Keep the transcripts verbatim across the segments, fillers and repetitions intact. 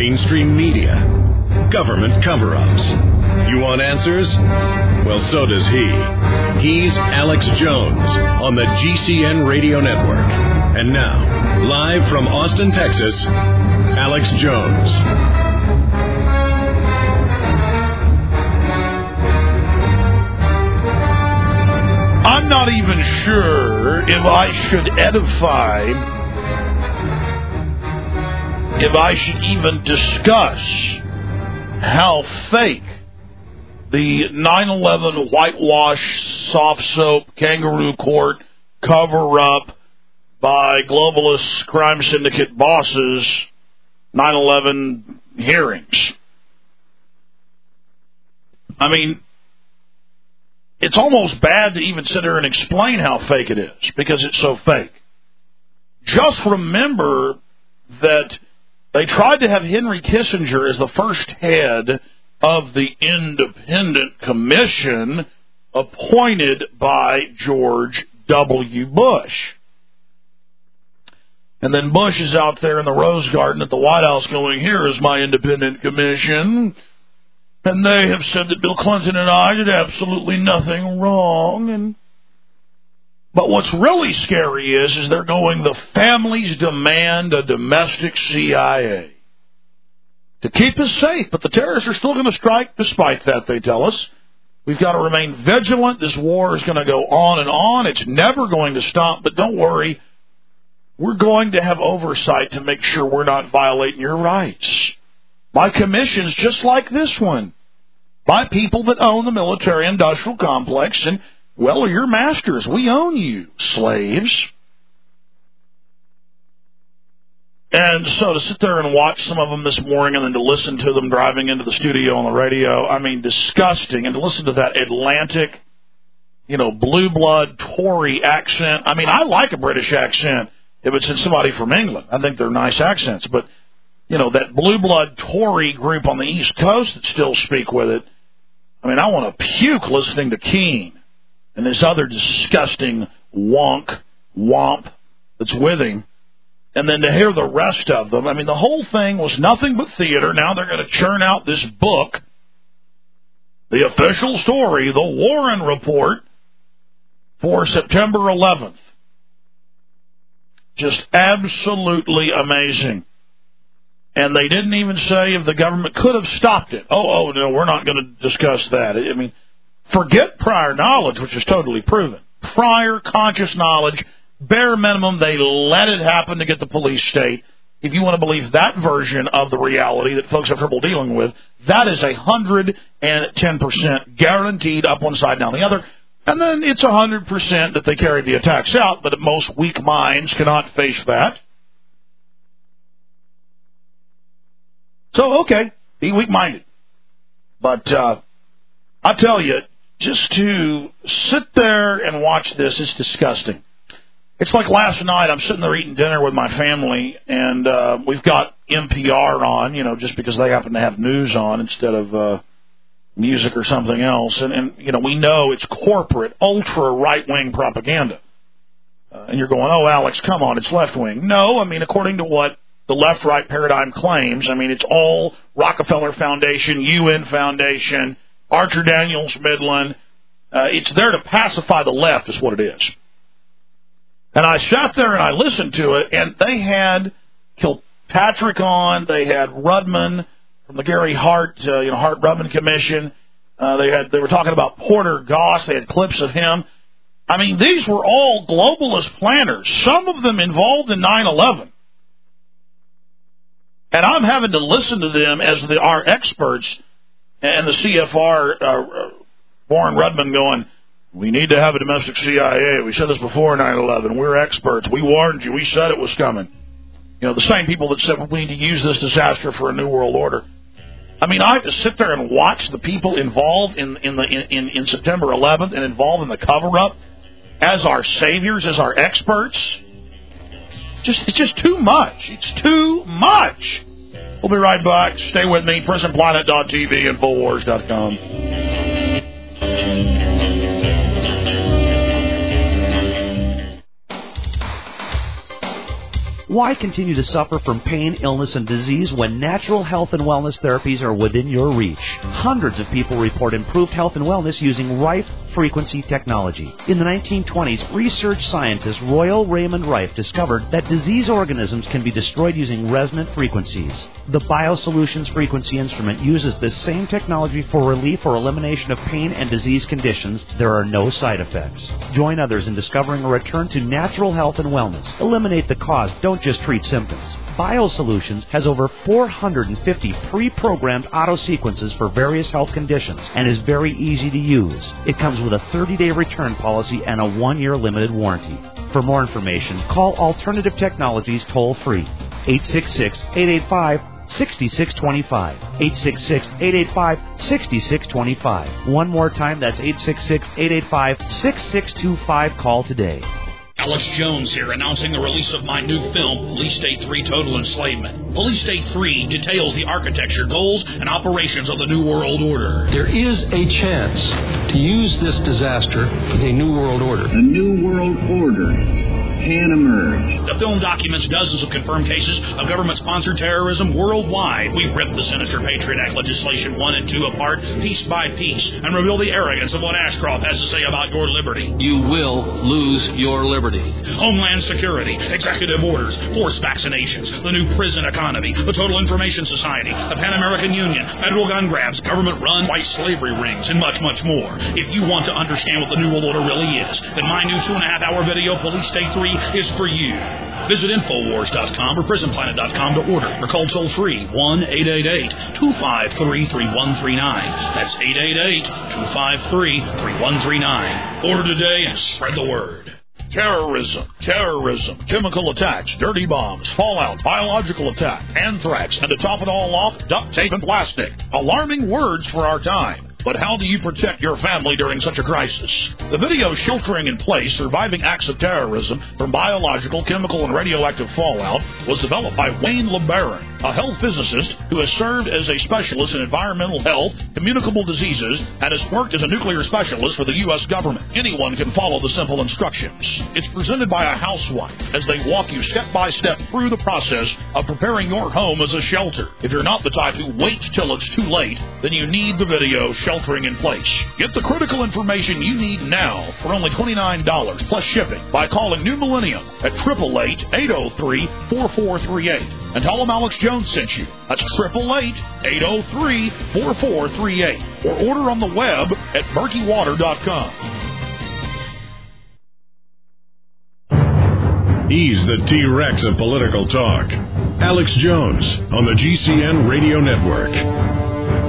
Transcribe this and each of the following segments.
mainstream media, government cover-ups. You want answers? Well, so does he. He's Alex Jones on the G C N Radio Network. And now, live from Austin, Texas, Alex Jones. I'm not even sure if I should edify, if I should even discuss how fake the nine eleven whitewash, soft soap, kangaroo court cover-up by globalist crime syndicate bosses nine eleven hearings. I mean, it's almost bad to even sit there and explain how fake it is, because it's so fake. Just remember that they tried to have Henry Kissinger as the first head of the independent commission appointed by George W. Bush. And then Bush is out there in the Rose Garden at the White House going, here is my independent commission. And they have said that Bill Clinton and I did absolutely nothing wrong. And But what's really scary is, is they're going, the families demand a domestic C I A to keep us safe. But the terrorists are still going to strike despite that, they tell us. We've got to remain vigilant. This war is going to go on and on. It's never going to stop. But don't worry. We're going to have oversight to make sure we're not violating your rights. By commissions just like this one. By people that own the military-industrial complex and, well, are your masters. We own you, slaves. And so to sit there and watch some of them this morning and then to listen to them driving into the studio on the radio, I mean, disgusting. And to listen to that Atlantic, you know, blue blood Tory accent. I mean, I like a British accent if it's in somebody from England. I think they're nice accents. But, you know, that blue blood Tory group on the East Coast that still speak with it, I mean, I want to puke listening to Keene and this other disgusting wonk, womp that's with him. And then to hear the rest of them, I mean, the whole thing was nothing but theater. Now they're going to churn out this book, the official story, the Warren Report, for September eleventh. Just absolutely amazing. And they didn't even say if the government could have stopped it. Oh, oh, no, we're not going to discuss that. I mean, forget prior knowledge, which is totally proven. Prior conscious knowledge, bare minimum, they let it happen to get the police state. If you want to believe that version of the reality that folks have trouble dealing with, that is one hundred ten percent guaranteed up one side, down the other. And then it's one hundred percent that they carried the attacks out, but most weak minds cannot face that. So, okay, be weak-minded. But uh, I tell you, just to sit there and watch this is disgusting. It's like last night, I'm sitting there eating dinner with my family, and uh, we've got N P R on, you know, just because they happen to have news on instead of uh, music or something else. And, and, you know, we know it's corporate, ultra-right-wing propaganda. Uh, and you're going, oh, Alex, come on, it's left-wing. No, I mean, according to what the left-right paradigm claims, I mean, it's all Rockefeller Foundation, U N Foundation, Archer Daniels Midland. Uh, it's there to pacify the left is what it is. And I sat there and I listened to it, and they had Kilpatrick on, they had Rudman from the Gary Hart, uh, you know, Hart-Rudman Commission. Uh, they had they were talking about Porter Goss. They had clips of him. I mean, these were all globalist planners, some of them involved in nine eleven. And I'm having to listen to them as the, our experts and the C F R, uh, Warren Rudman, going, we need to have a domestic C I A. We said this before nine eleven. We're experts. We warned you. We said it was coming. You know, the same people that said we need to use this disaster for a new world order. I mean, I have to sit there and watch the people involved in in the in, in September eleventh and involved in the cover-up as our saviors, as our experts. Just it's just too much. It's too much. We'll be right back. Stay with me. prison planet dot t v, infowars dot com. Why continue to suffer from pain, illness, and disease when natural health and wellness therapies are within your reach? Hundreds of people report improved health and wellness using Rife frequency technology. In the nineteen twenties, research scientist Royal Raymond Rife discovered that disease organisms can be destroyed using resonant frequencies. The BioSolutions frequency instrument uses this same technology for relief or elimination of pain and disease conditions. There are no side effects. Join others in discovering a return to natural health and wellness. Eliminate the cause. Don't just treat symptoms. BioSolutions has over four hundred fifty pre-programmed auto-sequences for various health conditions and is very easy to use. It comes with a thirty-day return policy and a one-year limited warranty. For more information, call Alternative Technologies toll-free, eight six six, eight eight five, six six two five, eight six six, eight eight five, six six two five. One more time, that's eight six six, eight eight five, six six two five. Call today. Alex Jones here, announcing the release of my new film, Police State three Total Enslavement. Police State three details the architecture, goals, and operations of the New World Order. There is a chance to use this disaster for the New World Order. The New World Order can emerge. The film documents dozens of confirmed cases of government-sponsored terrorism worldwide. We rip the sinister Patriot Act legislation one and two apart, piece by piece, and reveal the arrogance of what Ashcroft has to say about your liberty. You will lose your liberty. Homeland Security, executive orders, forced vaccinations, the new prison economy, the Total Information Society, the Pan American Union, federal gun grabs, government-run white slavery rings, and much, much more. If you want to understand what the New World Order really is, then my new two-and-a-half-hour video, Police State three, is for you. Visit Infowars dot com or Prison Planet dot com to order, or call toll-free one eight eight eight, two five three, three one three nine. That's eight eight eight, two five three, three one three nine. Order today and spread the word. Terrorism, terrorism, chemical attacks, dirty bombs, fallout, biological attack, anthrax, and to top it all off, duct tape and plastic. Alarming words for our time. But how do you protect your family during such a crisis? The video Sheltering in Place, Surviving Acts of Terrorism from Biological, Chemical, and Radioactive Fallout was developed by Wayne LeBaron, a health physicist who has served as a specialist in environmental health, communicable diseases, and has worked as a nuclear specialist for the U S government. Anyone can follow the simple instructions. It's presented by a housewife as they walk you step by step through the process of preparing your home as a shelter. If you're not the type who waits till it's too late, then you need the video Sheltering in Place. Get the critical information you need now for only twenty-nine dollars plus shipping by calling New Millennium at eight eight eight, eight oh three, four four three eight. And tell them Alex Jones sent you. That's eight eight eight, eight oh three, four four three eight. Or order on the web at murky water dot com. He's the T-Rex of political talk. Alex Jones on the G C N Radio Network.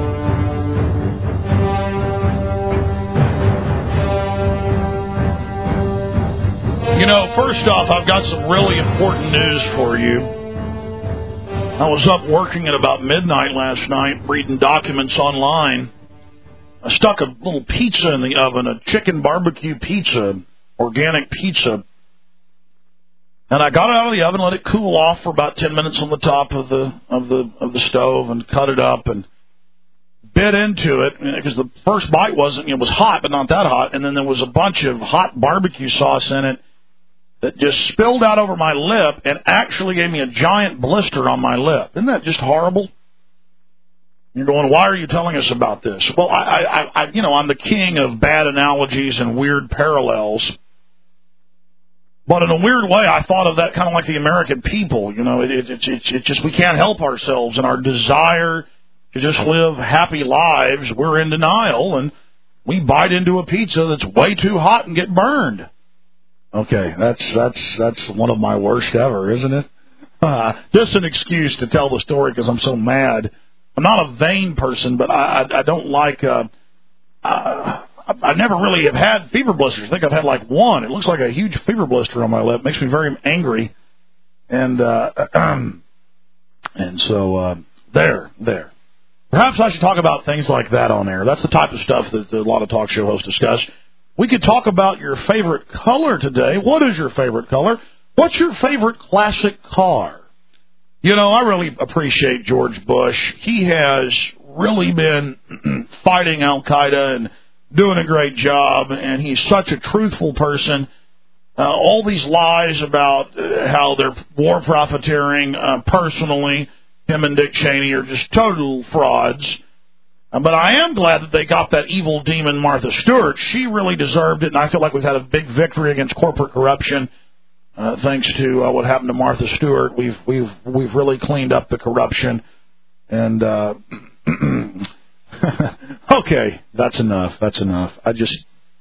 You know, first off, I've got some really important news for you. I was up working at about midnight last night, reading documents online. I stuck a little pizza in the oven, a chicken barbecue pizza, organic pizza. And I got it out of the oven, let it cool off for about ten minutes on the top of the of the of the stove, and cut it up and bit into it, because the first bite wasn't, it was hot, but not that hot. And then there was a bunch of hot barbecue sauce in it that just spilled out over my lip and actually gave me a giant blister on my lip. Isn't that just horrible? You're going, why are you telling us about this? Well, I, I, I, you know, I'm the king of bad analogies and weird parallels. But in a weird way, I thought of that kind of like the American people. You know, it, it, it's it's it's just we can't help ourselves, and our desire to just live happy lives, we're in denial, and we bite into a pizza that's way too hot and get burned. Okay, that's that's that's one of my worst ever, isn't it? Uh, just an excuse to tell the story because I'm so mad. I'm not a vain person, but I I, I don't like. Uh, uh, I never really have had fever blisters. I think I've had like one. It looks like a huge fever blister on my lip. It makes me very angry, and uh, and so uh, there, there. Perhaps I should talk about things like that on air. That's the type of stuff that a lot of talk show hosts discuss. We could talk about your favorite color today. What is your favorite color? What's your favorite classic car? You know, I really appreciate George Bush. He has really been fighting Al-Qaeda and doing a great job, and he's such a truthful person. Uh, all these lies about uh, how they're war profiteering uh, personally, him and Dick Cheney are just total frauds. Uh, but I am glad that they got that evil demon Martha Stewart. She really deserved it, and I feel like we've had a big victory against corporate corruption. Uh, thanks to uh, what happened to Martha Stewart, we've we've we've really cleaned up the corruption. And uh, okay, that's enough. That's enough. I just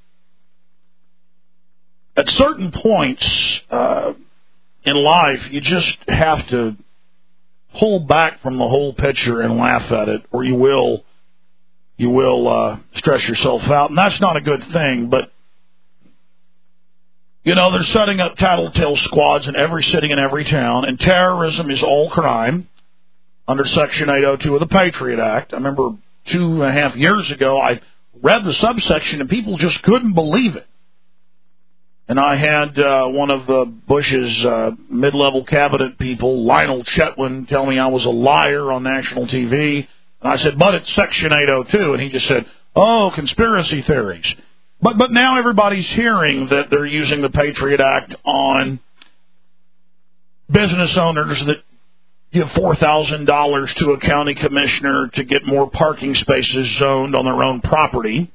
at certain points uh, in life, you just have to pull back from the whole picture and laugh at it, or you will you will uh, stress yourself out, and that's not a good thing. But you know, they're setting up tattletale squads in every city and every town, and terrorism is all crime under Section eight oh two of the Patriot Act. I remember two and a half years ago, I read the subsection, and people just couldn't believe it. And I had uh, one of uh, Bush's uh, mid-level cabinet people, Lionel Chetwin, tell me I was a liar on national T V. And I said, but it's Section eight oh two. And he just said, oh, conspiracy theories. But but now everybody's hearing that they're using the Patriot Act on business owners that give four thousand dollars to a county commissioner to get more parking spaces zoned on their own property.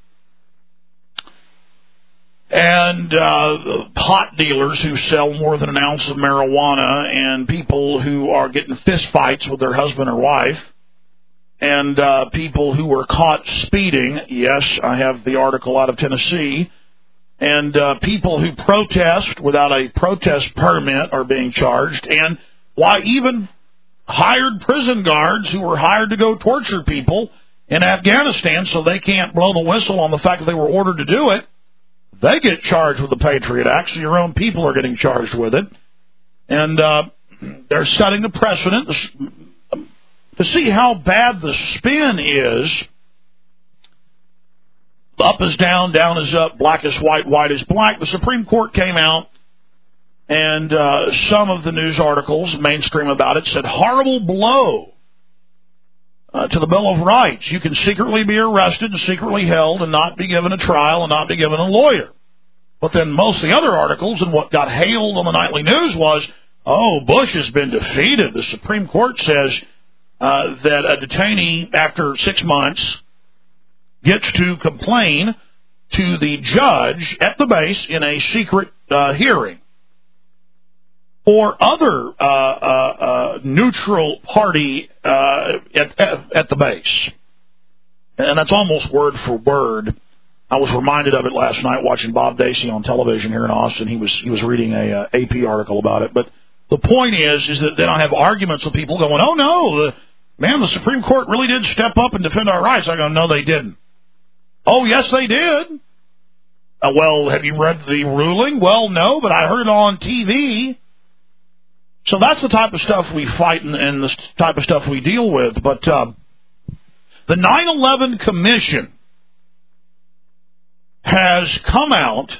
And uh, pot dealers who sell more than an ounce of marijuana, and people who are getting fist fights with their husband or wife, and uh, people who were caught speeding. Yes, I have the article out of Tennessee. And uh, people who protest without a protest permit are being charged. And why even hired prison guards who were hired to go torture people in Afghanistan so they can't blow the whistle on the fact that they were ordered to do it, they get charged with the Patriot Act, so your own people are getting charged with it. And uh, they're setting the precedent to, to see how bad the spin is. Up is down, down is up, black is white, white is black. The Supreme Court came out, and uh, some of the news articles, mainstream about it, said horrible blow Uh, to the Bill of Rights. You can secretly be arrested and secretly held and not be given a trial and not be given a lawyer. But then most of the other articles and what got hailed on the nightly news was, oh, Bush has been defeated. The Supreme Court says uh, that a detainee after six months gets to complain to the judge at the base in a secret uh, hearing. Or other uh, uh, uh, neutral party uh, at, at, at the base. And that's almost word for word. I was reminded of it last night watching Bob Dacey on television here in Austin. He was he was reading a uh, A P article about it. But the point is, is that then I have arguments with people going, oh, no, the, man, the Supreme Court really did step up and defend our rights. I go, no, they didn't. Oh, yes, they did. Uh, well, have you read the ruling? Well, no, but I heard it on T V. So that's the type of stuff we fight and, and the type of stuff we deal with. But uh, the nine eleven Commission has come out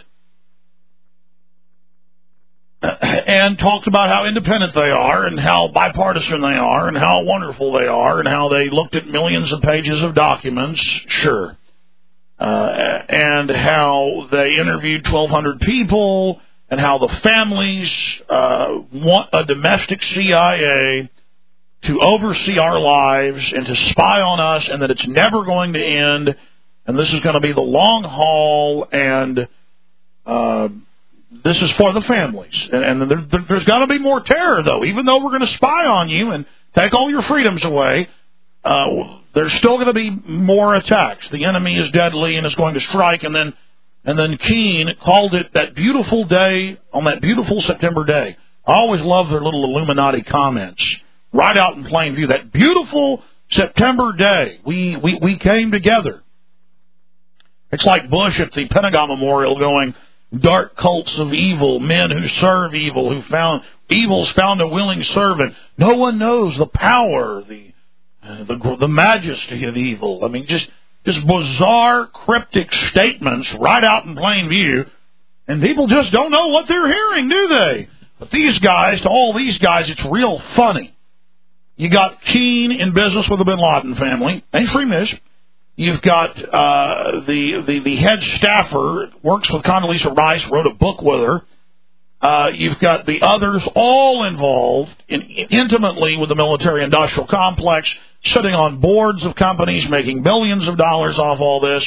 and talked about how independent they are and how bipartisan they are and how wonderful they are and how they looked at millions of pages of documents, sure, uh, and how they interviewed twelve hundred people, and how the families uh, want a domestic C I A to oversee our lives and to spy on us, and that it's never going to end, and this is going to be the long haul, and uh, this is for the families. And, and there, there, there's got to be more terror, though. Even though we're going to spy on you and take all your freedoms away, uh, there's still going to be more attacks. The enemy is deadly and is going to strike, and then And then Keene called it that beautiful day, on that beautiful September day. I always love their little Illuminati comments, right out in plain view. That beautiful September day, we, we, we came together. It's like Bush at the Pentagon Memorial going, dark cults of evil, men who serve evil, who found evil's found a willing servant. No one knows the power, the, uh, the, the majesty of evil. I mean, just... Just bizarre, cryptic statements right out in plain view, and people just don't know what they're hearing, do they? But these guys, to all these guys, it's real funny. You got Keene in business with the Bin Laden family, mainstream news. You've got uh, the, the the head staffer, works with Condoleezza Rice, wrote a book with her, Uh, you've got the others all involved in, intimately with the military-industrial complex, sitting on boards of companies, making billions of dollars off all this.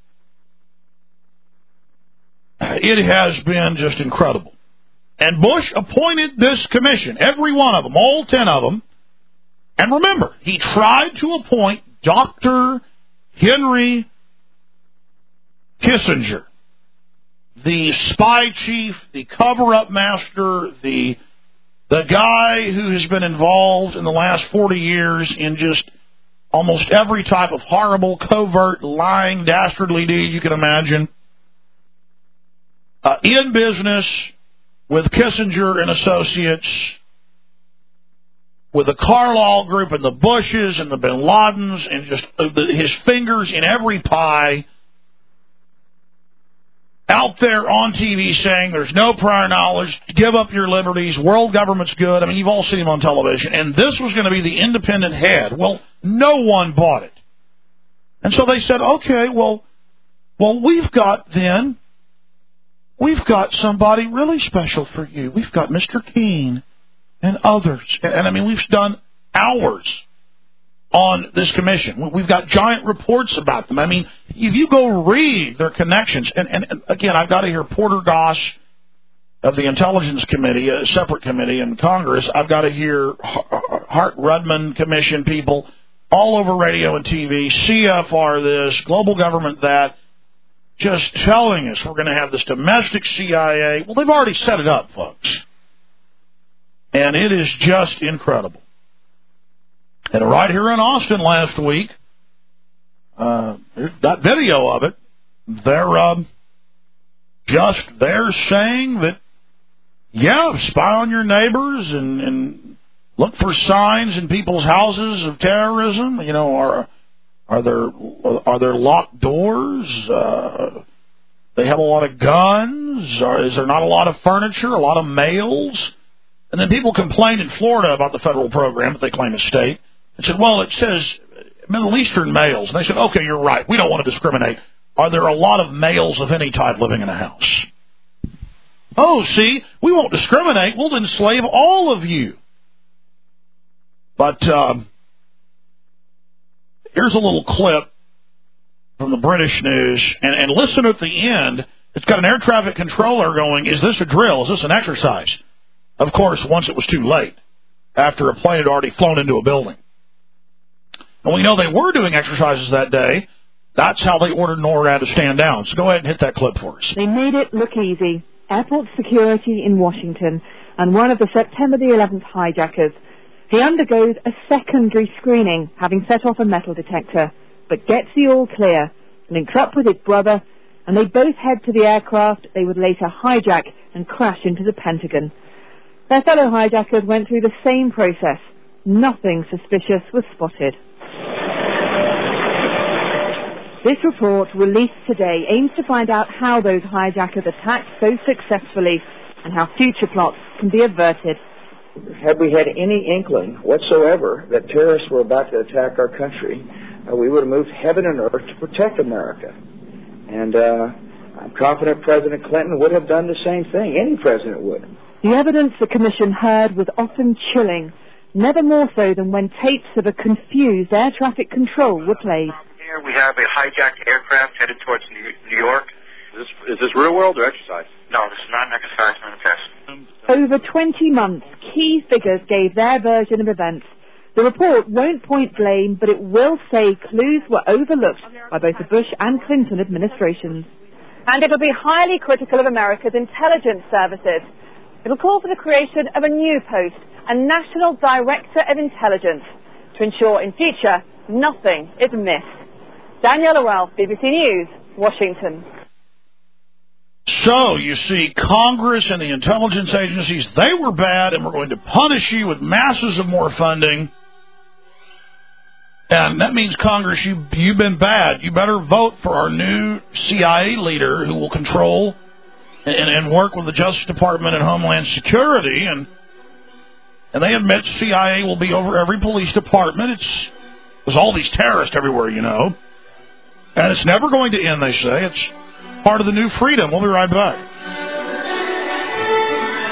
It has been just incredible. And Bush appointed this commission, every one of them, all ten of them. And remember, he tried to appoint Doctor Henry Kissinger, the spy chief, the cover-up master, the the guy who has been involved in the last forty years in just almost every type of horrible, covert, lying, dastardly deed you can imagine. Uh, in business with Kissinger and Associates, with the Carlyle Group and the Bushes and the Bin Ladens, and just uh, the, his fingers in every pie. Out there on T V saying there's no prior knowledge, give up your liberties, world government's good. I mean, you've all seen him on television. And this was going to be the independent head. Well, no one bought it. And so they said, okay, well, well, we've got then, we've got somebody really special for you. We've got Mister Keene and others. And, and I mean, we've done hours on this commission. We've got giant reports about them. I mean, if you go read their connections, and, and, and again, I've got to hear Porter Goss of the Intelligence Committee, a separate committee in Congress. I've got to hear Hart-Rudman Commission people all over radio and T V, C F R this, global government that, just telling us we're going to have this domestic C I A. Well, they've already set it up, folks. And it is just incredible. And right here in Austin last week, uh, that video of it, they're um, just they're saying that, yeah, spy on your neighbors and, and look for signs in people's houses of terrorism. You know, are are there are there locked doors? Uh, they have a lot of guns. Or is there not a lot of furniture? A lot of mails? And then people complained in Florida about the federal program that they claim is state. They said, well, it says Middle Eastern males. And they said, okay, you're right. We don't want to discriminate. Are there a lot of males of any type living in a house? Oh, see, we won't discriminate. We'll enslave all of you. But um, here's a little clip from the British news. And, and listen at the end. It's got an air traffic controller going, is this a drill? Is this an exercise? Of course, once it was too late, after a plane had already flown into a building. And we know they were doing exercises that day. That's how they ordered NORAD to stand down. So go ahead and hit that clip for us. They made it look easy. Airport security in Washington and one of the September the eleventh hijackers. He undergoes a secondary screening, having set off a metal detector, but gets the all clear, links up with his brother, and they both head to the aircraft they would later hijack and crash into the Pentagon. Their fellow hijackers went through the same process. Nothing suspicious was spotted. This report, released today, aims to find out how those hijackers attacked so successfully and how future plots can be averted. Had we had any inkling whatsoever that terrorists were about to attack our country, uh, we would have moved heaven and earth to protect America. And uh, I'm confident President Clinton would have done the same thing. Any president would. The evidence the Commission heard was often chilling, never more so than when tapes of a confused air traffic control were played. Here we have a hijacked aircraft headed towards New York. Is this, is this real world or exercise? No, this is not an exercise, but a test. Over twenty months, key figures gave their version of events. The report won't point blame, but it will say clues were overlooked by both the Bush and Clinton administrations. And it'll be highly critical of America's intelligence services. It'll call for the creation of a new post, a National Director of Intelligence, to ensure in future nothing is missed. Daniela Ralph, B B C News, Washington. So, you see, Congress and the intelligence agencies, they were bad, and we're going to punish you with masses of more funding. And that means, Congress, you, you've been bad. You better vote for our new C I A leader who will control and, and work with the Justice Department and Homeland Security. And and they admit C I A will be over every police department. It's there's all these terrorists everywhere, you know. And it's never going to end, they say. It's part of the new freedom. We'll be right back.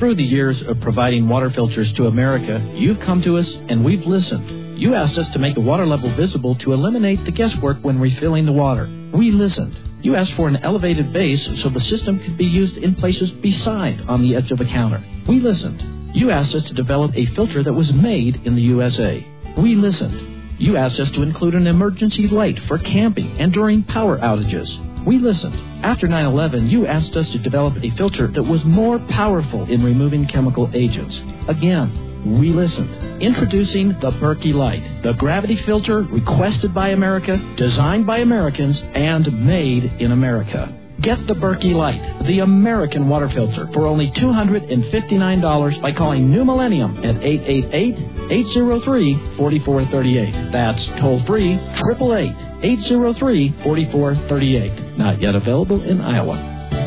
Through the years of providing water filters to America, you've come to us and we've listened. You asked us to make the water level visible to eliminate the guesswork when refilling the water. We listened. You asked for an elevated base so the system could be used in places beside on the edge of a counter. We listened. You asked us to develop a filter that was made in the U S A. We listened. You asked us to include an emergency light for camping and during power outages. We listened. After nine eleven, you asked us to develop a filter that was more powerful in removing chemical agents. Again, we listened. Introducing the Berkey Light, the gravity filter requested by America, designed by Americans, and made in America. Get the Berkey Light, the American water filter, for only two hundred fifty-nine dollars by calling New Millennium at eight eight eight, eight zero three, four four three eight. That's toll-free, eight eight eight, eight zero three, four four three eight. Not yet available in Iowa.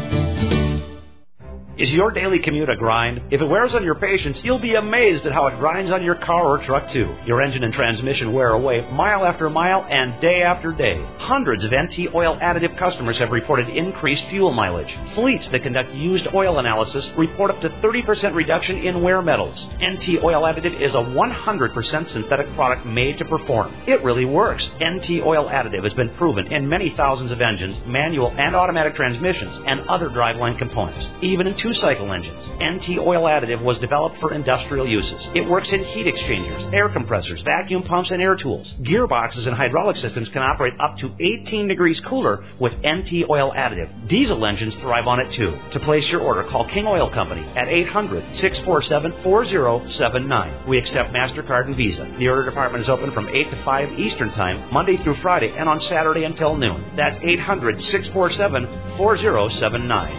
Is your daily commute a grind? If it wears on your patience, you'll be amazed at how it grinds on your car or truck, too. Your engine and transmission wear away mile after mile and day after day. Hundreds of N T Oil Additive customers have reported increased fuel mileage. Fleets that conduct used oil analysis report up to thirty percent reduction in wear metals. N T Oil Additive is a one hundred percent synthetic product made to perform. It really works. N T Oil Additive has been proven in many thousands of engines, manual and automatic transmissions, and other driveline components. Even in two-cycle engines. N T Oil Additive was developed for industrial uses. It works in heat exchangers, air compressors, vacuum pumps, and air tools. Gearboxes and hydraulic systems can operate up to eighteen degrees cooler with N T Oil Additive. Diesel engines thrive on it too. To place your order, call King Oil Company at eight hundred, six four seven, four zero seven nine. We accept MasterCard and Visa. The order department is open from eight to five Eastern Time, Monday through Friday, and on Saturday until noon. That's eight hundred, six four seven, four zero seven nine.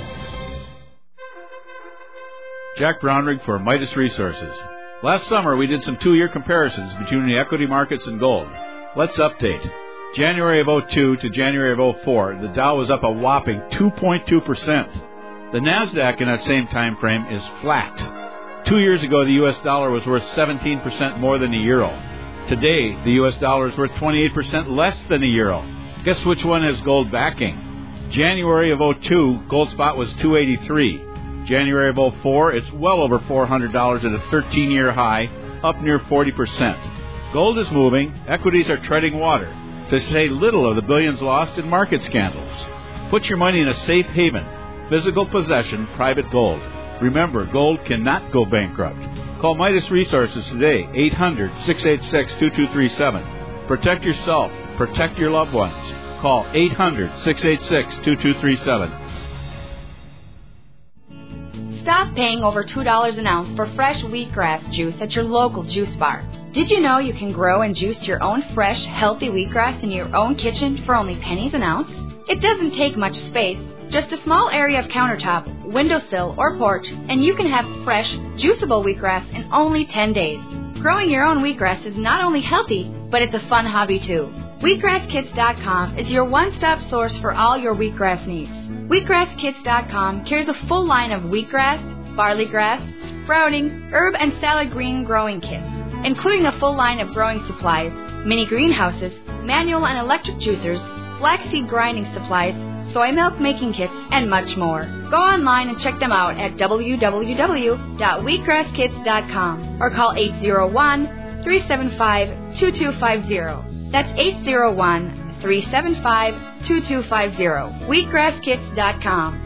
Jack Brownrigg for Midas Resources. Last summer, we did some two-year comparisons between the equity markets and gold. Let's update. January of oh two to January of oh four, the Dow was up a whopping two point two percent. The NASDAQ in that same time frame is flat. Two years ago, the U S dollar was worth seventeen percent more than the euro. Today, the U S dollar is worth twenty-eight percent less than the euro. Guess which one has gold backing? January of oh two, gold spot was two eighty-three. January of oh four, it's well over four hundred dollars at a thirteen-year high, up near forty percent. Gold is moving, equities are treading water, to say little of the billions lost in market scandals. Put your money in a safe haven, physical possession, private gold. Remember, gold cannot go bankrupt. Call Midas Resources today, eight hundred, six eight six, two two three seven. Protect yourself, protect your loved ones. Call eight hundred, six eight six, two two three seven. Stop paying over two dollars an ounce for fresh wheatgrass juice at your local juice bar. Did you know you can grow and juice your own fresh, healthy wheatgrass in your own kitchen for only pennies an ounce? It doesn't take much space, just a small area of countertop, windowsill, or porch, and you can have fresh, juiceable wheatgrass in only ten days. Growing your own wheatgrass is not only healthy, but it's a fun hobby too. wheatgrass kits dot com is your one-stop source for all your wheatgrass needs. wheatgrass kits dot com carries a full line of wheatgrass, barley grass, sprouting, herb, and salad green growing kits, including a full line of growing supplies, mini greenhouses, manual and electric juicers, flaxseed grinding supplies, soy milk making kits, and much more. Go online and check them out at w w w dot wheatgrass kits dot com or call eight zero one, three seven five, two two five zero. That's eight zero one, three seven five, two two five zero. wheatgrass kits dot com.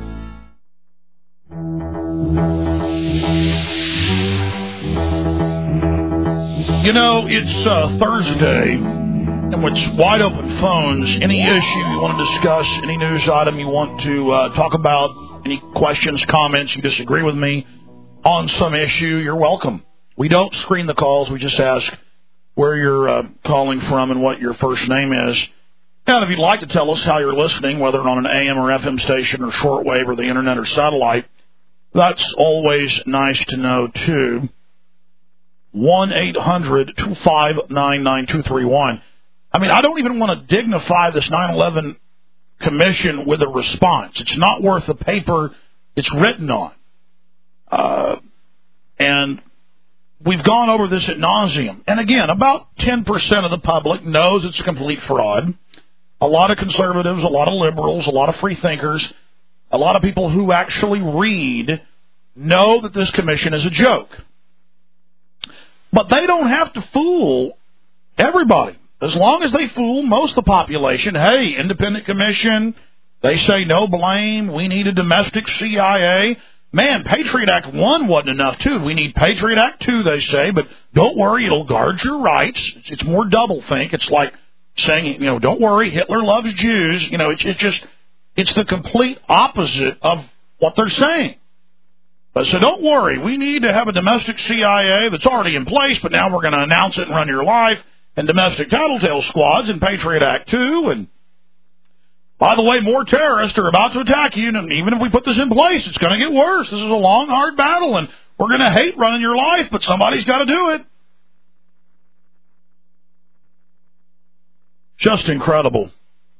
You know, it's uh, Thursday, and with wide open phones, any issue you want to discuss, any news item you want to uh, talk about, any questions, comments, you disagree with me on some issue, you're welcome. We don't screen the calls. We just ask where you're uh, calling from and what your first name is. And if you'd like to tell us how you're listening, whether on an A M or F M station or shortwave or the Internet or satellite, that's always nice to know, too. one eight hundred, two five nine, nine two three one. I mean, I don't even want to dignify this nine eleven commission with a response. It's not worth the paper it's written on. Uh, and we've gone over this ad nauseum. And again, about ten percent of the public knows it's a complete fraud. A lot of conservatives, a lot of liberals, a lot of free thinkers, a lot of people who actually read know that this commission is a joke. But they don't have to fool everybody. As long as they fool most of the population, hey, independent commission, they say no blame, we need a domestic C I A. Man, Patriot Act one wasn't enough, too. We need Patriot Act two, they say, but don't worry, it'll guard your rights. It's more doublethink. It's like saying, you know, don't worry, Hitler loves Jews. You know, it's, it's just, it's the complete opposite of what they're saying. But so don't worry, we need to have a domestic C I A that's already in place, but now we're going to announce it and run your life, and domestic tattletale squads in Patriot Act two, and by the way, more terrorists are about to attack you, and even if we put this in place, it's going to get worse. This is a long, hard battle, and we're going to hate running your life, but somebody's got to do it. Just incredible.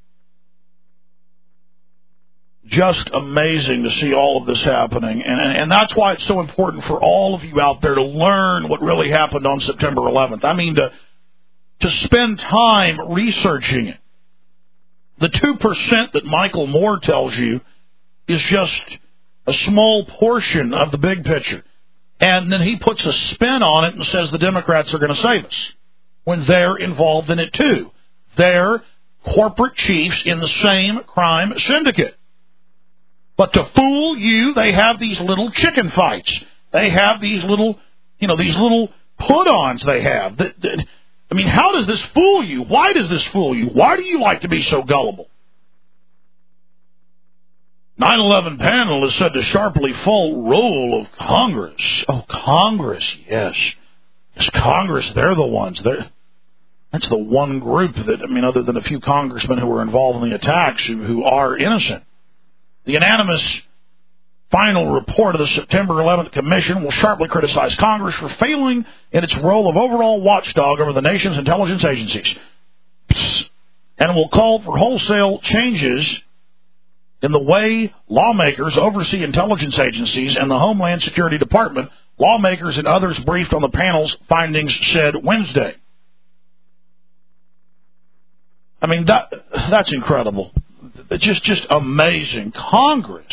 Just amazing to see all of this happening, and, and, and that's why it's so important for all of you out there to learn what really happened on September eleventh. I mean, to to spend time researching it. The two percent that Michael Moore tells you is just a small portion of the big picture. And then he puts a spin on it and says the Democrats are going to save us when they're involved in it too. They're corporate chiefs in the same crime syndicate. But to fool you, they have these little chicken fights. They have these little, you know, these little put-ons they have. That, that, I mean, how does this fool you? Why does this fool you? Why do you like to be so gullible? nine eleven panel is said to sharply fault role of Congress. Oh, Congress, yes. It's Congress, they're the ones. They're, that's the one group that, I mean, other than a few congressmen who were involved in the attacks who, who are innocent. The unanimous final report of the September eleventh Commission will sharply criticize Congress for failing in its role of overall watchdog over the nation's intelligence agencies, and will call for wholesale changes in the way lawmakers oversee intelligence agencies and the Homeland Security Department. Lawmakers and others briefed on the panel's findings said Wednesday. I mean, that that's incredible. It's just, just amazing. Congress.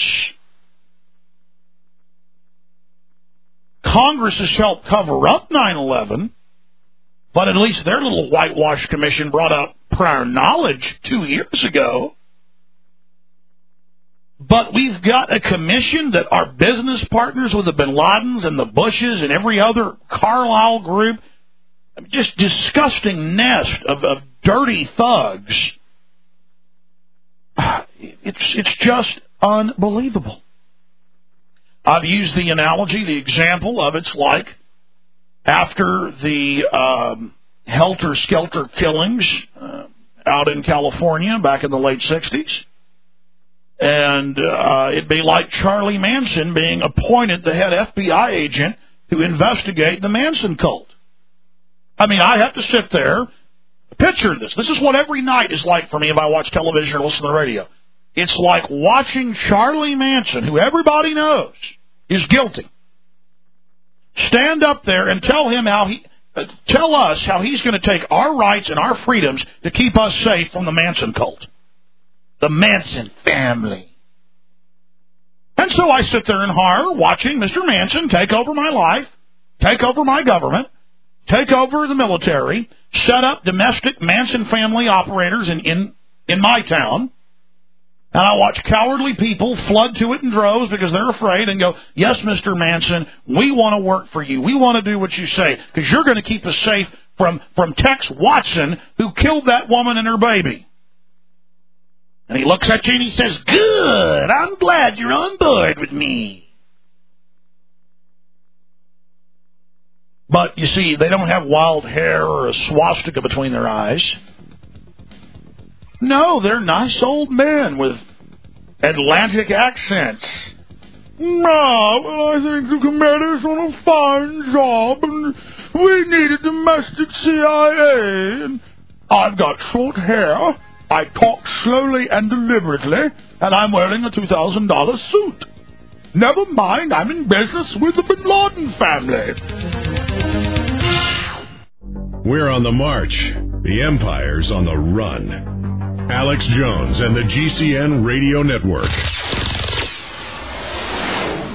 Congress has helped cover up nine eleven, but at least their little whitewash commission brought up prior knowledge two years ago. But we've got a commission that are business partners with the Bin Ladens and the Bushes and every other Carlyle group. Just disgusting nest of, of dirty thugs. It's it's just unbelievable. I've used the analogy, the example of it's like after the um, helter-skelter killings uh, out in California back in the late sixties. And uh, it'd be like Charlie Manson being appointed the head F B I agent to investigate the Manson cult. I mean, I have to sit there, picture this. This is what every night is like for me if I watch television or listen to the radio. It's like watching Charlie Manson, who everybody knows is guilty, stand up there and tell him how he, uh, tell us how he's going to take our rights and our freedoms to keep us safe from the Manson cult. The Manson family. And so I sit there in horror watching Mister Manson take over my life, take over my government, take over the military, set up domestic Manson family operators in, in, in my town, and I watch cowardly people flood to it in droves because they're afraid and go, yes, Mister Manson, we want to work for you. We want to do what you say because you're going to keep us safe from, from Tex Watson, who killed that woman and her baby. And he looks at you and he says, good, I'm glad you're on board with me. But, you see, they don't have wild hair or a swastika between their eyes. No, they're nice old men with Atlantic accents. No, well, I think the committee's done a fine job, and we need a domestic C I A. And I've got short hair, I talk slowly and deliberately, and I'm wearing a two thousand dollars suit. Never mind, I'm in business with the Bin Laden family. We're on the march. The Empire's on the run. Alex Jones and the G C N Radio Network.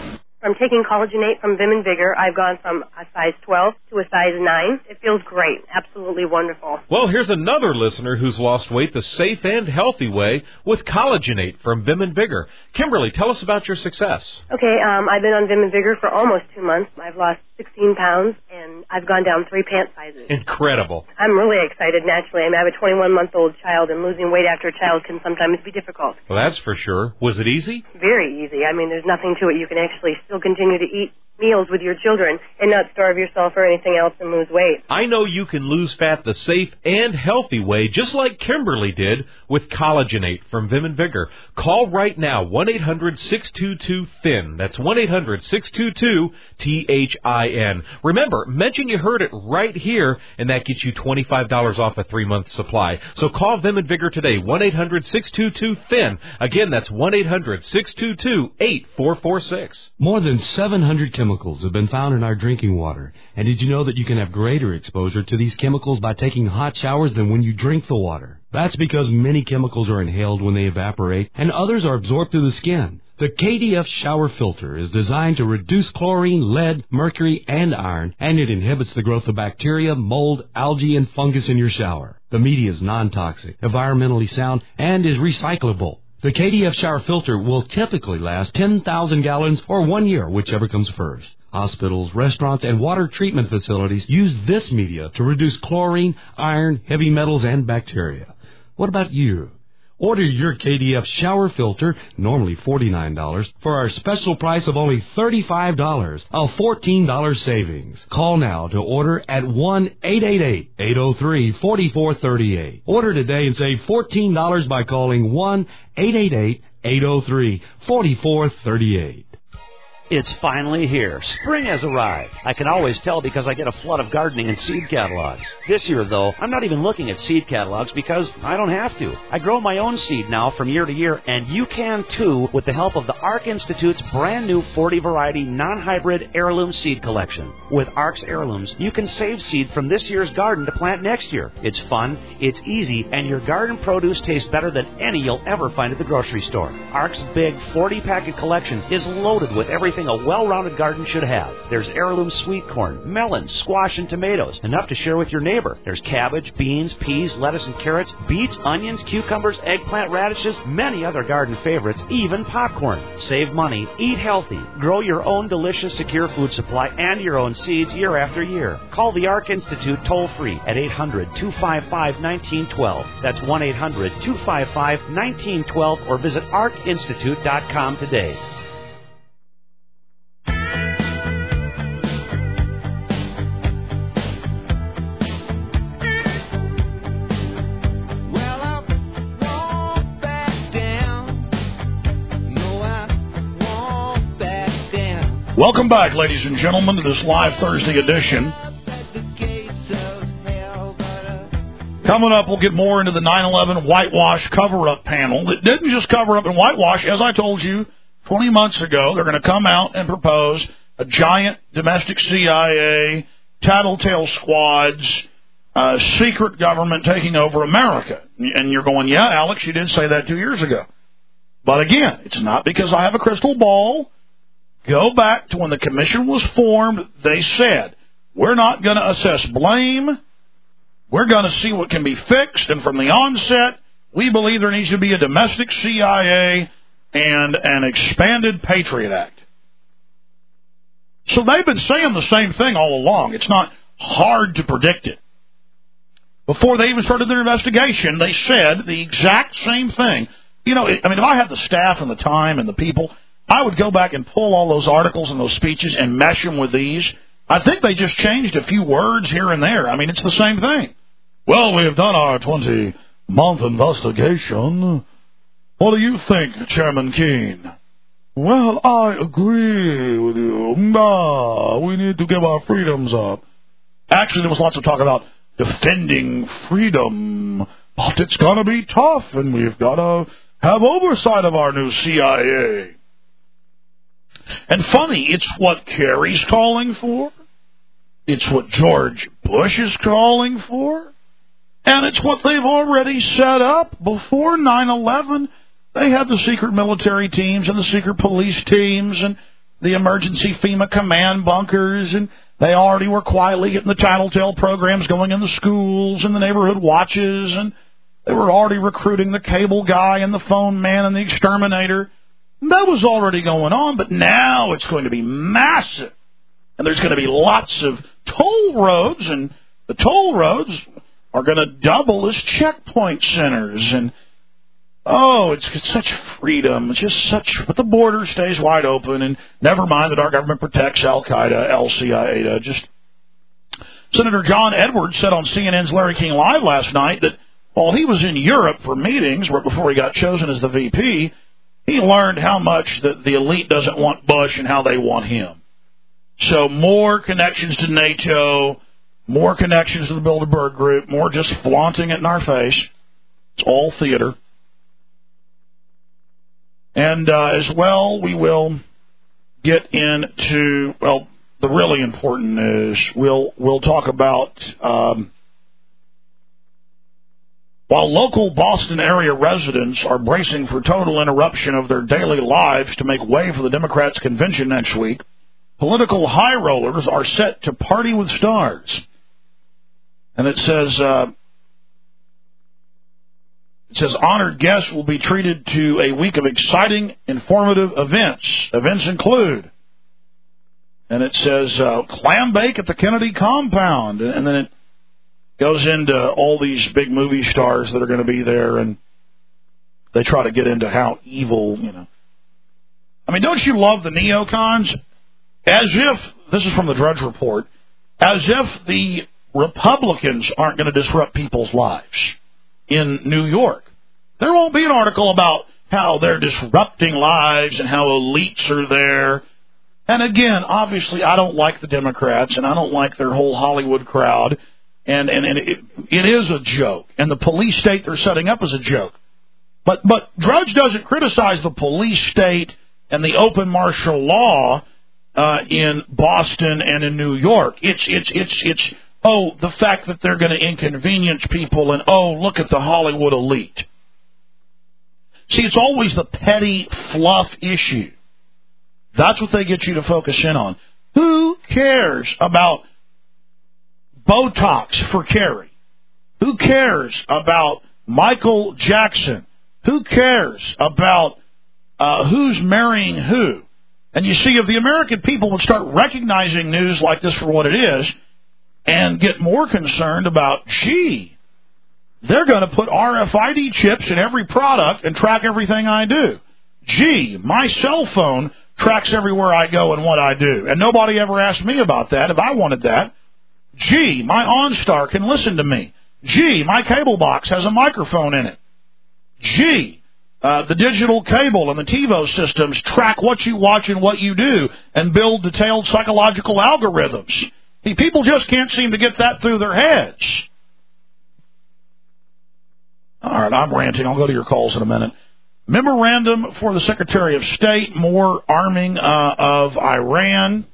From taking Collagenate from Vim and Vigor, I've gone from a size twelve to a size nine. It feels great. Absolutely wonderful. Well, here's another listener who's lost weight the safe and healthy way with Collagenate from Vim and Vigor. Kimberly, tell us about your success. Okay, um, I've been on Vim and Vigor for almost two months. I've lost sixteen pounds, and I've gone down three pant sizes. Incredible. I'm really excited, naturally. I mean, I have a twenty-one-month-old child, and losing weight after a child can sometimes be difficult. Well, that's for sure. Was it easy? Very easy. I mean, there's nothing to it. You can actually still continue to eat meals with your children and not starve yourself or anything else and lose weight. I know you can lose fat the safe and healthy way, just like Kimberly did with Collagenate from Vim and Vigor. Call right now, one eight hundred six two two thin. That's one eight hundred six two two T H I N. Remember, mention you heard it right here, and that gets you twenty-five dollars off a three-month supply. So call Vim and Vigor today, one eight hundred six two two thin. Again, that's one eight hundred six two two eight four four six. More than seven hundred chemicals have been found in our drinking water. And did you know that you can have greater exposure to these chemicals by taking hot showers than when you drink the water? That's because many chemicals are inhaled when they evaporate, and others are absorbed through the skin. The K D F shower filter is designed to reduce chlorine, lead, mercury, and iron, and it inhibits the growth of bacteria, mold, algae, and fungus in your shower. The media is non-toxic, environmentally sound, and is recyclable. The K D F shower filter will typically last ten thousand gallons or one year, whichever comes first. Hospitals, restaurants, and water treatment facilities use this media to reduce chlorine, iron, heavy metals, and bacteria. What about you? Order your K D F shower filter, normally forty-nine dollars, for our special price of only thirty-five dollars, a fourteen dollars savings. Call now to order at one eight eight eight, eight oh three, four four three eight. Order today and save fourteen dollars by calling one eight eight eight, eight oh three, four four three eight. It's finally here. Spring has arrived. I can always tell because I get a flood of gardening and seed catalogs. This year, though, I'm not even looking at seed catalogs because I don't have to. I grow my own seed now from year to year, and you can too with the help of the ARC Institute's brand new forty variety non-hybrid heirloom seed collection. With ARC's heirlooms, you can save seed from this year's garden to plant next year. It's fun, it's easy, and your garden produce tastes better than any you'll ever find at the grocery store. ARC's big forty packet collection is loaded with everything a well-rounded garden should have. There's heirloom sweet corn, melons, squash, and tomatoes, enough to share with your neighbor. There's cabbage, beans, peas, lettuce, and carrots, beets, onions, cucumbers, eggplant, radishes, many other garden favorites, even popcorn. Save money, eat healthy, grow your own delicious, secure food supply and your own seeds year after year. Call the ARC Institute toll-free at eight hundred, two five five, one nine one two. That's one eight hundred, two five five, one nine one two or visit arc institute dot com today. Welcome back, ladies and gentlemen, to this live Thursday edition. Coming up, we'll get more into the nine eleven whitewash cover-up panel that didn't just cover up and whitewash. As I told you twenty months ago, they're going to come out and propose a giant domestic C I A, tattletale squads, uh, secret government taking over America. And you're going, yeah, Alex, you did say that two years ago. But again, it's not because I have a crystal ball. Go back to when the commission was formed. They said, we're not going to assess blame. We're going to see what can be fixed. And from the onset, we believe there needs to be a domestic C I A and an expanded Patriot Act. So they've been saying the same thing all along. It's not hard to predict it. Before they even started their investigation, they said the exact same thing. You know, I mean, if I had the staff and the time and the people, I would go back and pull all those articles and those speeches and mesh them with these. I think they just changed a few words here and there. I mean, it's the same thing. Well, we have done our twenty-month investigation. What do you think, Chairman Keene? Well, I agree with you. Nah, we need to give our freedoms up. Actually, there was lots of talk about defending freedom, but it's going to be tough, and we've got to have oversight of our new C I A. And funny, it's what Kerry's calling for. It's what George Bush is calling for. And it's what they've already set up before nine eleven. They had the secret military teams and the secret police teams, and the emergency FEMA command bunkers, and they already were quietly getting the tattletale programs going in the schools and the neighborhood watches, and they were already recruiting the cable guy and the phone man and the exterminator. That was already going on, but now it's going to be massive. And there's going to be lots of toll roads, and the toll roads are going to double as checkpoint centers. And, oh, it's, it's such freedom. It's just such, but the border stays wide open, and never mind that our government protects Al-Qaeda, Al-Qaeda. Just Senator John Edwards said on C N N's Larry King Live last night that while he was in Europe for meetings right before he got chosen as the V P, he learned how much that the elite doesn't want Bush and how they want him. So more connections to NATO, more connections to the Bilderberg Group, more just flaunting it in our face. It's all theater. And uh, as well, we will get into, well, the really important news. We'll, we'll talk about... Um, While local Boston area residents are bracing for total interruption of their daily lives to make way for the Democrats' convention next week, political high rollers are set to party with stars. And it says, uh, it says honored guests will be treated to a week of exciting, informative events. Events include, and it says uh, clam bake at the Kennedy compound, and then it goes into all these big movie stars that are going to be there, and they try to get into how evil, you know. I mean, don't you love the neocons? As if, this is from the Drudge Report, as if the Republicans aren't going to disrupt people's lives in New York. There won't be an article about how they're disrupting lives and how elites are there. And again, obviously, I don't like the Democrats, and I don't like their whole Hollywood crowd. And, and, and it, it is a joke. And the police state they're setting up is a joke. But, but Drudge doesn't criticize the police state and the open martial law uh, in Boston and in New York. It's, it's, it's, it's, oh, the fact that they're going to inconvenience people, and, oh, look at the Hollywood elite. See, it's always the petty fluff issue. That's what they get you to focus in on. Who cares about Botox for Kerry? Who cares about Michael Jackson? Who cares about uh, who's marrying who? And you see, if the American people would start recognizing news like this for what it is and get more concerned about, gee, they're going to put R F I D chips in every product and track everything I do. Gee, my cell phone tracks everywhere I go and what I do. And nobody ever asked me about that if I wanted that. Gee, my OnStar can listen to me. Gee, my cable box has a microphone in it. Gee, uh, the digital cable and the TiVo systems track what you watch and what you do and build detailed psychological algorithms. See, people just can't seem to get that through their heads. All right, I'm ranting. I'll go to your calls in a minute. Memorandum for the Secretary of State, more arming uh, of Iran.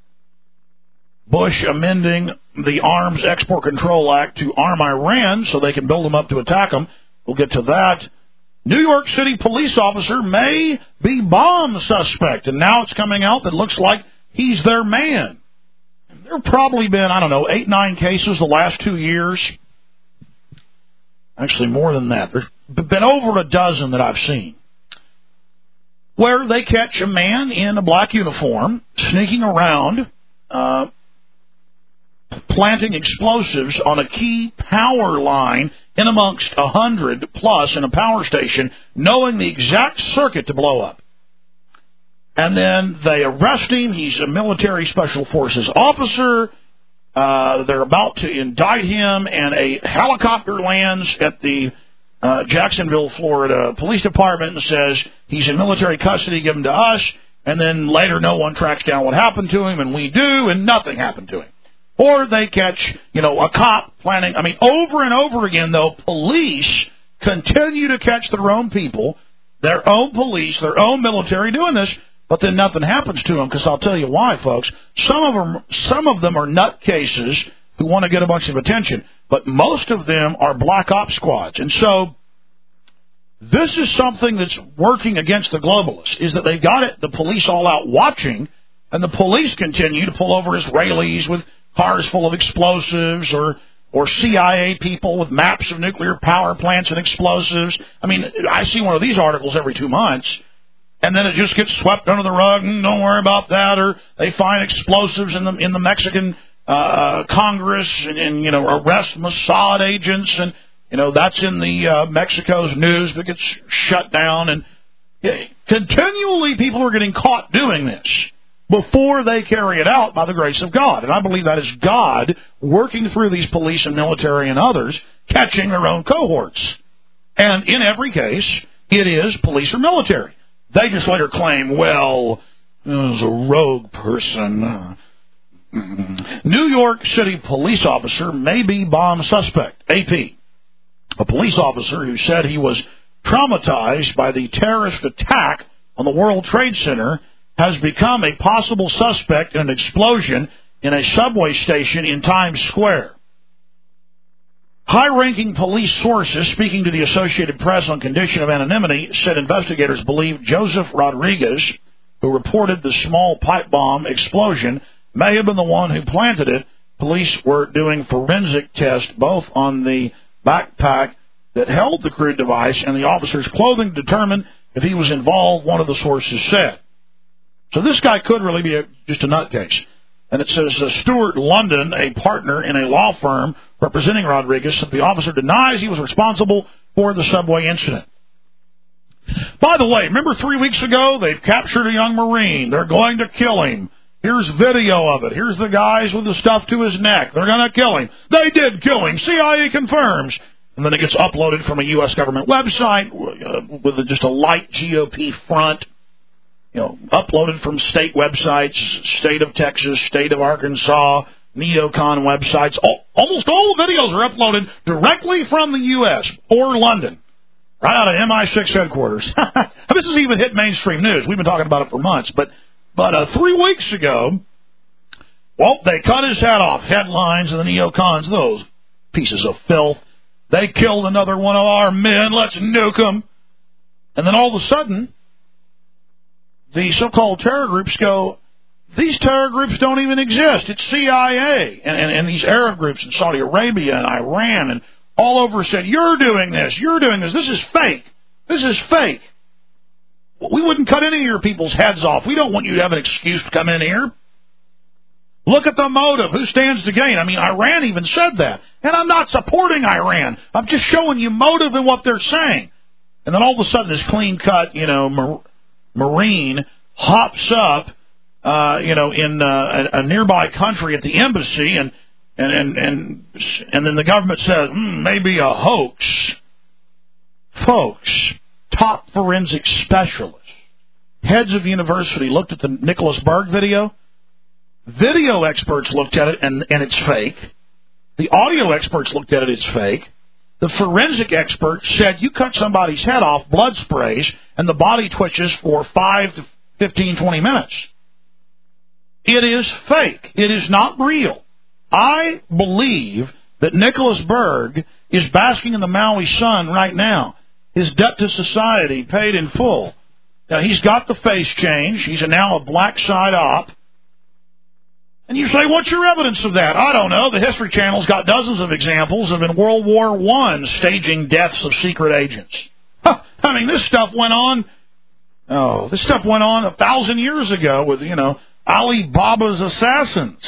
Bush amending the Arms Export Control Act to arm Iran so they can build them up to attack them. We'll get to that. New York City police officer may be bomb suspect, and now it's coming out that looks like he's their man. There have probably been, I don't know, eight, nine cases the last two years. Actually, more than that. There's been over a dozen that I've seen where they catch a man in a black uniform sneaking around, uh, planting explosives on a key power line in amongst a hundred plus in a power station, knowing the exact circuit to blow up. And then they arrest him. He's a military special forces officer. Uh, they're about to indict him, and a helicopter lands at the uh, Jacksonville, Florida Police Department and says he's in military custody, give him to us. And then later no one tracks down what happened to him, and we do, and nothing happened to him. Or they catch, you know, a cop planning. I mean, over and over again, though, police continue to catch their own people, their own police, their own military doing this, but then nothing happens to them, because I'll tell you why, folks. Some of them, some of them are nutcases who want to get a bunch of attention, but most of them are black ops squads. And so this is something that's working against the globalists, is that they've got it, the police all out watching, And the police continue to pull over Israelis with cars full of explosives, or or C I A people with maps of nuclear power plants and explosives. I mean, I see one of these articles every two months, and then it just gets swept under the rug. Mm, don't worry about that. Or they find explosives in the in the Mexican uh, Congress, and, and you know arrest Mossad agents, and you know that's in the uh, Mexico's news, but gets shut down. And yeah, continually, people are getting caught doing this before they carry it out by the grace of God. And I believe that is God working through these police and military and others, catching their own cohorts. And in every case, it is police or military. They just later claim, well, it was a rogue person. New York City police officer may be bomb suspect. A P. A police officer who said he was traumatized by the terrorist attack on the World Trade Center has become a possible suspect in an explosion in a subway station in Times Square. High-ranking police sources speaking to the Associated Press on condition of anonymity said investigators believe Joseph Rodriguez, who reported the small pipe bomb explosion, may have been the one who planted it. Police were doing forensic tests both on the backpack that held the crude device and the officer's clothing to determine if he was involved, one of the sources said. So this guy could really be a, just a nutcase. And it says uh, Stuart London, a partner in a law firm representing Rodriguez, said the officer denies he was responsible for the subway incident. By the way, remember three weeks ago, they've captured a young Marine. They're going to kill him. Here's video of it. Here's the guys with the stuff to his neck. They're going to kill him. They did kill him. C I A confirms. And then it gets uploaded from a U S government website uh, with just a light G O P front. You know, uploaded from state websites, state of Texas, state of Arkansas, neocon websites. All, almost all the videos are uploaded directly from the U S or London, right out of M I six headquarters. This has even hit mainstream news. We've been talking about it for months. But but uh, three weeks ago, well, they cut his head off. Headlines of the neocons, those pieces of filth. They killed another one of our men. Let's nuke them. And then all of a sudden, the so-called terror groups go, these terror groups don't even exist. It's C I A. And, and, and these Arab groups in Saudi Arabia and Iran and all over said, you're doing this, you're doing this. This is fake. This is fake. We wouldn't cut any of your people's heads off. We don't want you to have an excuse to come in here. Look at the motive. Who stands to gain? I mean, Iran even said that. And I'm not supporting Iran. I'm just showing you motive in what they're saying. And then all of a sudden this clean-cut, you know, mar- Marine hops up, uh, you know, in uh, a, a nearby country at the embassy, and and and and, and then the government says, mm, maybe a hoax. Folks, top forensic specialists, heads of university looked at the Nicholas Berg video. Video experts looked at it, and, and it's fake. The audio experts looked at it, it's fake. The forensic expert said you cut somebody's head off, blood sprays, and the body twitches for five to fifteen, twenty minutes. It is fake. It is not real. I believe that Nicholas Berg is basking in the Maui sun right now. His debt to society paid in full. Now, he's got the face change. He's a, now a black side op. And you say, what's your evidence of that? I don't know. The History Channel's got dozens of examples of in World War One staging deaths of secret agents. Huh. I mean, this stuff went on, oh, this stuff went on a thousand years ago with, you know, Ali Baba's assassins.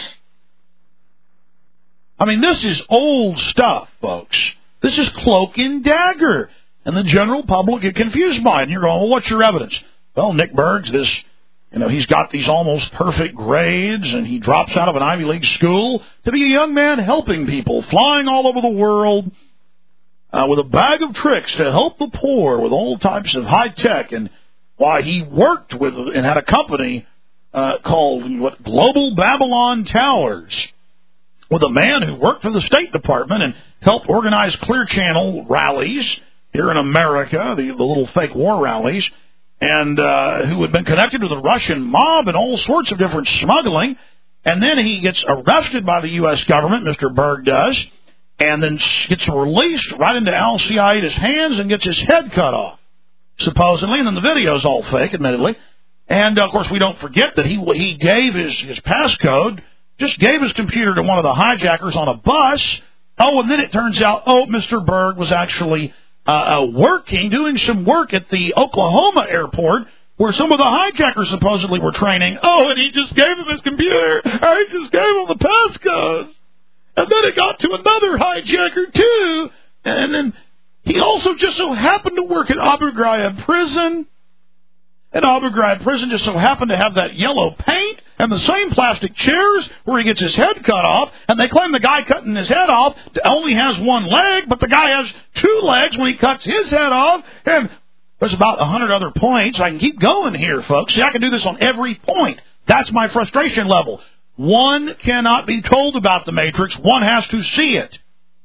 I mean, this is old stuff, folks. This is cloak and dagger. And the general public get confused by it. And you're going, well, what's your evidence? Well, Nick Berg's this, you know, he's got these almost perfect grades, and he drops out of an Ivy League school to be a young man helping people, flying all over the world uh, with a bag of tricks to help the poor with all types of high tech. And why he worked with and had a company uh, called what Global Babylon Towers with a man who worked for the State Department and helped organize Clear Channel rallies here in America, the, the little fake war rallies, and uh, who had been connected to the Russian mob and all sorts of different smuggling. And then he gets arrested by the U S government, Mister Berg does, and then gets released right into Al-Qaeda's hands and gets his head cut off, supposedly. And then the video's all fake, admittedly. And, of course, we don't forget that he he gave his, his passcode, just gave his computer to one of the hijackers on a bus. Oh, and then it turns out, oh, Mister Berg was actually uh, uh, working, doing some work at the Oklahoma airport where some of the hijackers supposedly were training. Oh, and he just gave him his computer, or he just gave him the passcodes. And then it got to another hijacker, too. And then he also just so happened to work at Abu Ghraib prison. And Abu Ghraib prison just so happened to have that yellow paint and the same plastic chairs where he gets his head cut off. And they claim the guy cutting his head off only has one leg, but the guy has two legs when he cuts his head off. And there's about a hundred other points. I can keep going here, folks. See, I can do this on every point. That's my frustration level. One cannot be told about the Matrix. One has to see it.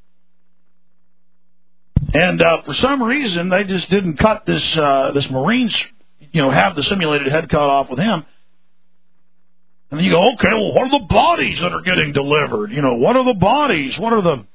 And uh, for some reason, they just didn't cut this uh, this Marine's, you know, have the simulated head cut off with him. And then you go, okay, well, what are the bodies that are getting delivered? You know, what are the bodies? What are the...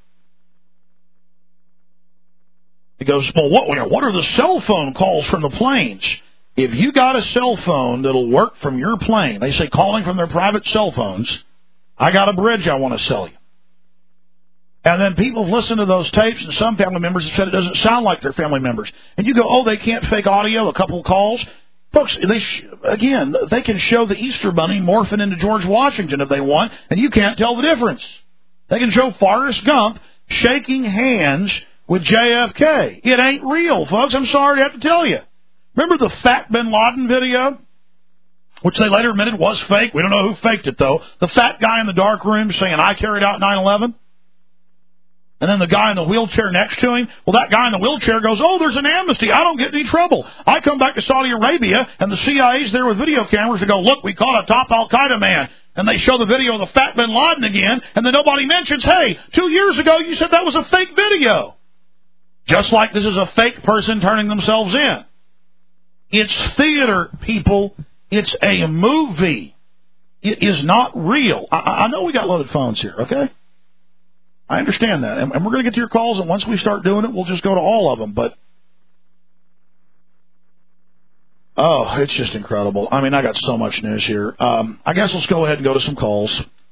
He goes, well, what, you know, what are the cell phone calls from the planes? If you got a cell phone that'll work from your plane, they say calling from their private cell phones, I got a bridge I want to sell you. And then people listen to those tapes, and some family members have said it doesn't sound like their family members. And you go, oh, they can't fake audio, a couple of calls. Folks, they sh- again, they can show the Easter Bunny morphing into George Washington if they want, and you can't tell the difference. They can show Forrest Gump shaking hands with J F K. It ain't real, folks. I'm sorry to have to tell you. Remember the fat bin Laden video? Which they later admitted was fake. We don't know who faked it, though. The fat guy in the dark room saying, I carried out nine eleven. And then the guy in the wheelchair next to him, well, that guy in the wheelchair goes, oh, there's an amnesty. I don't get any trouble. I come back to Saudi Arabia, and the C I A's there with video cameras and go, look, we caught a top al-Qaeda man. And they show the video of the fat bin Laden again, and then nobody mentions, hey, two years ago you said that was a fake video. Just like this is a fake person turning themselves in. It's theater, people. It's a movie. It is not real. I, I know we got loaded phones here, okay? I understand that. And, and we're going to get to your calls, and once we start doing it, we'll just go to all of them. But, oh, it's just incredible. I mean, I got so much news here. Um, I guess let's go ahead and go to some calls.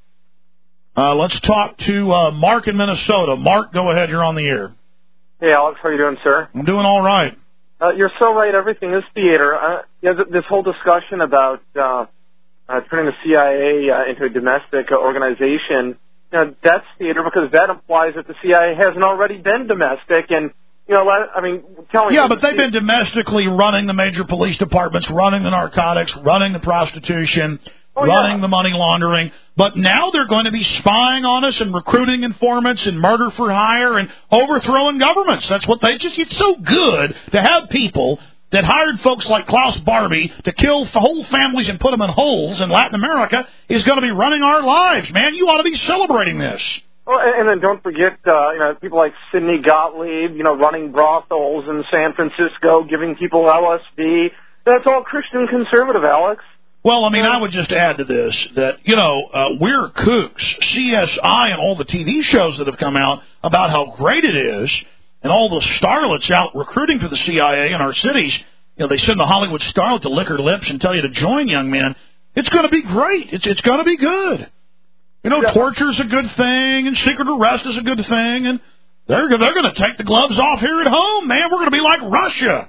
Uh, let's talk to uh, Mark in Minnesota. Mark, go ahead. You're on the air. Hey, Alex. How are you doing, sir? I'm doing all right. Uh, you're so right. Everything is theater. Uh, you know, th- this whole discussion about uh, uh, turning the C I A uh, into a domestic uh, organization, you know, that's theater because that implies that the C I A hasn't already been domestic. And, you know, I mean, telling Yeah, but they've been domestically running the major police departments, running the narcotics, running the prostitution, oh, running yeah. the money laundering. But now they're going to be spying on us and recruiting informants and murder for hire and overthrowing governments. That's what they just, it's so good to have people that hired folks like Klaus Barbie to kill whole families and put them in holes in Latin America is going to be running our lives, man. You ought to be celebrating this. Oh, and, and then don't forget, uh, you know, people like Sidney Gottlieb, you know, running brothels in San Francisco, giving people L S D. That's all Christian conservative, Alex. Well, I mean, I would just add to this that, you know, uh, we're kooks. C S I and all the T V shows that have come out about how great it is, and all the starlets out recruiting for the C I A in our cities, you know, they send the Hollywood starlet to lick her lips and tell you to join, young men. It's going to be great. It's it's going to be good. You know, yeah. Torture's a good thing, and secret arrest is a good thing, and they're they're going to take the gloves off here at home, man. We're going to be like Russia.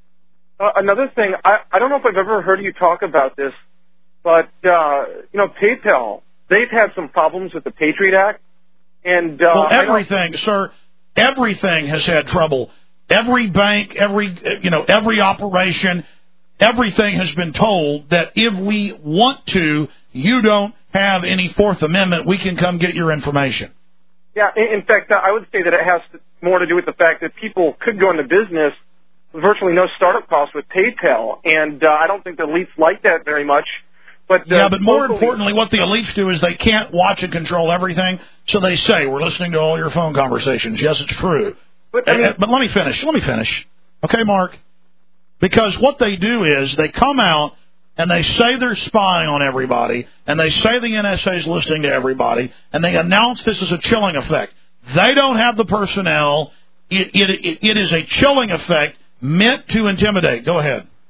Uh, another thing, I, I don't know if I've ever heard you talk about this, but, uh, you know, PayPal, they've had some problems with the Patriot Act. And uh, Well, everything, sir, everything has had trouble. Every bank, every, you know, every operation, everything has been told that if we want to, you don't have any Fourth Amendment, we can come get your information. Yeah, in, in fact, I would say that it has more to do with the fact that people could go into business virtually no startup costs with PayPal, and uh, I don't think the elites like that very much. But uh, yeah, but more locally, importantly, what the elites do is they can't watch and control everything, so they say, we're listening to all your phone conversations. Yes, it's true. But, I mean, uh, but let me finish. Let me finish. Okay, Mark? Because what they do is they come out and they say they're spying on everybody, and they say the N S A is listening to everybody, and they announce this as a chilling effect. They don't have the personnel. It, it, it, it is a chilling effect meant to intimidate. Go ahead.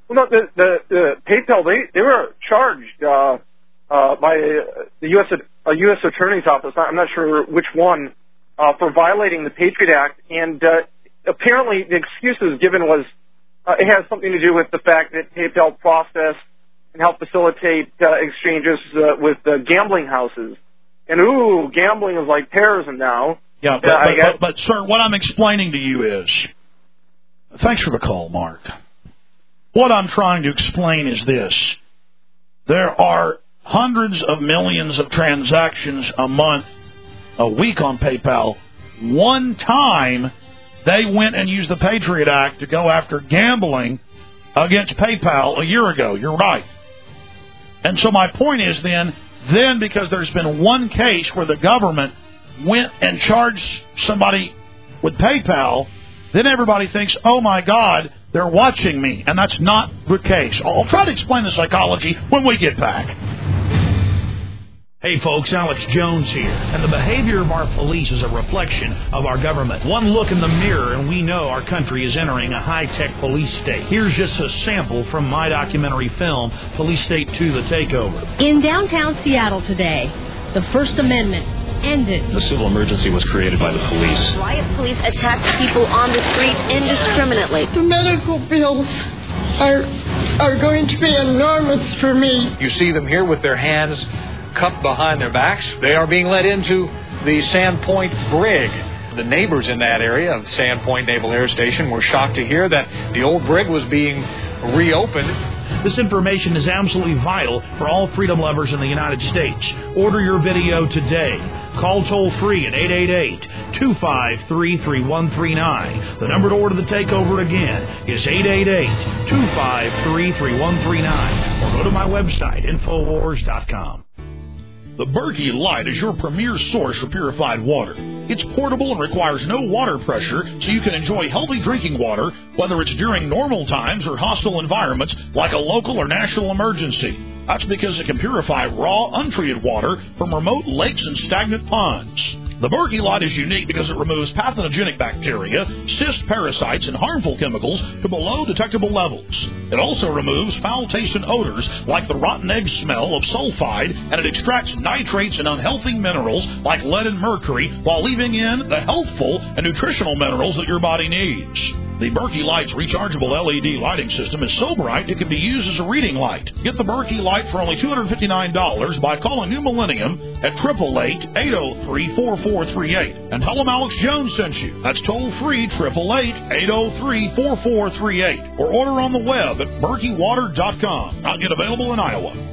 Well, no, the, the, the PayPal, they, they were charged uh, uh, by the U S a U S Attorney's Office, I'm not sure which one, uh, for violating the Patriot Act. And uh, apparently the excuses given was uh, it has something to do with the fact that PayPal processed and helped facilitate uh, exchanges uh, with uh, gambling houses. And, ooh, gambling is like terrorism now. Yeah, but, uh, but, but, but, sir, what I'm explaining to you is, thanks for the call, Mark. What I'm trying to explain is this. There are hundreds of millions of transactions a month, a week on PayPal. One time, they went and used the Patriot Act to go after gambling against PayPal a year ago. You're right. And so my point is then, then because there's been one case where the government went and charged somebody with PayPal, then everybody thinks, oh, my God, they're watching me. And that's not the case. I'll try to explain the psychology when we get back. Hey folks, Alex Jones here, and the behavior of our police is a reflection of our government. One look in the mirror and we know our country is entering a high-tech police state. Here's just a sample from my documentary film, Police State two, The Takeover. In downtown Seattle today, the First Amendment ended. The civil emergency was created by the police. Riot police attacked people on the street indiscriminately. The medical bills are, are going to be enormous for me. You see them here with their hands cupped behind their backs. They are being led into the Sandpoint Brig. The neighbors in that area of Sandpoint Naval Air Station were shocked to hear that the old brig was being reopened. This information is absolutely vital for all freedom lovers in the United States. Order your video today. Call toll-free at eight eight eight, two five three, three one three nine. The number to order the takeover again is eight eight eight, two five three, three one three nine. Or go to my website, infowars dot com. The Berkey Light is your premier source for purified water. It's portable and requires no water pressure, so you can enjoy healthy drinking water, whether it's during normal times or hostile environments like a local or national emergency. That's because it can purify raw, untreated water from remote lakes and stagnant ponds. The Berkey Light is unique because it removes pathogenic bacteria, cyst parasites, and harmful chemicals to below detectable levels. It also removes foul-tasting odors like the rotten egg smell of sulfide, and it extracts nitrates and unhealthy minerals like lead and mercury while leaving in the healthful and nutritional minerals that your body needs. The Berkey Light's rechargeable L E D lighting system is so bright it can be used as a reading light. Get the Berkey Light for only two hundred fifty-nine dollars by calling New Millennium at eight eight eight, eight oh three, four four three eight. And tell them Alex Jones sent you. That's toll-free, eight eight eight, eight oh three, four four three eight. Or order on the web at berkey water dot com. Not yet available in Iowa.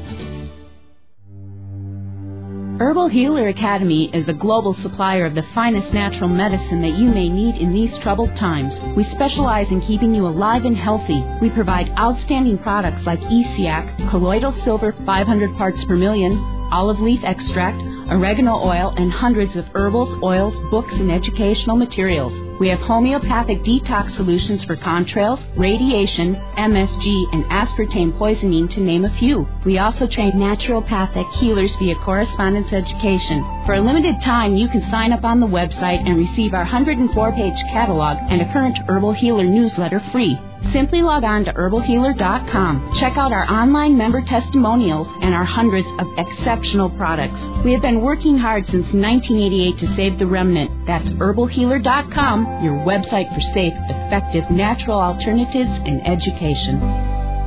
Herbal Healer Academy is a global supplier of the finest natural medicine that you may need in these troubled times. We specialize in keeping you alive and healthy. We provide outstanding products like E C A C, colloidal silver five hundred parts per million, olive leaf extract, oregano oil, and hundreds of herbals, oils, books, and educational materials. We have homeopathic detox solutions for contrails, radiation, M S G, and aspartame poisoning, to name a few. We also train naturopathic healers via correspondence education. For a limited time, you can sign up on the website and receive our one hundred four page catalog and a current Herbal Healer newsletter free. Simply log on to herbal healer dot com. Check out our online member testimonials and our hundreds of exceptional products. We have been working hard since nineteen eighty-eight to save the remnant. That's herbal healer dot com, your website for safe, effective, natural alternatives and education.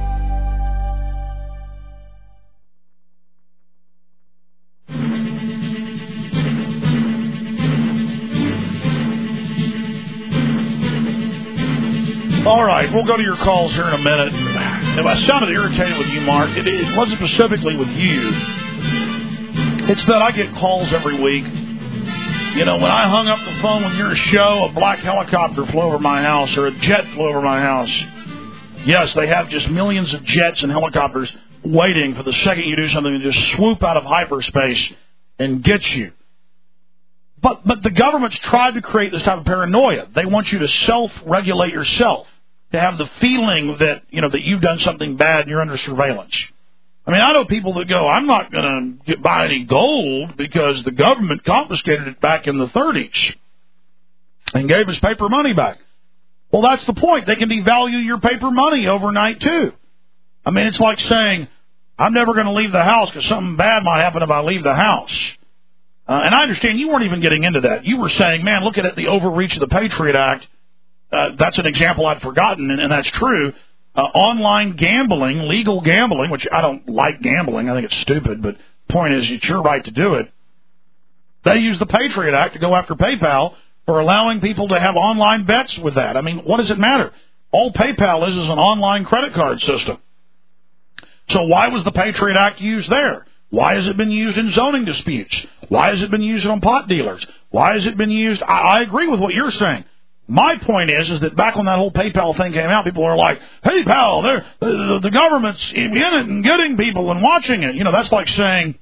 All right, we'll go to your calls here in a minute. If I sounded irritated with you, Mark, it, it wasn't specifically with you. It's that I get calls every week. You know, when I hung up the phone with your show, a black helicopter flew over my house, or a jet flew over my house. Yes, they have just millions of jets and helicopters waiting for the second you do something to just swoop out of hyperspace and get you. But but the government's tried to create this type of paranoia. They want you to self-regulate yourself, to have the feeling that, you know, that you've done something bad and you're under surveillance. I mean, I know people that go, I'm not going to buy any gold because the government confiscated it back in the thirties and gave us paper money back. Well, that's the point. They can devalue your paper money overnight, too. I mean, it's like saying, I'm never going to leave the house because something bad might happen if I leave the house. Uh, and I understand you weren't even getting into that. You were saying, man, look at it, the overreach of the Patriot Act. Uh, that's an example I'd forgotten, and, and that's true. Uh, online gambling, legal gambling, which I don't like gambling. I think it's stupid, but the point is it's your right to do it. They use the Patriot Act to go after PayPal for allowing people to have online bets with that. I mean, what does it matter? All PayPal is is an online credit card system. So why was the Patriot Act used there? Why has it been used in zoning disputes? Why has it been used on pot dealers? Why has it been used? I, I agree with what you're saying. My point is, is that back when that whole PayPal thing came out, people are like, "Hey, pal, they're, the, the government's in it and getting people and watching it." You know, that's like saying,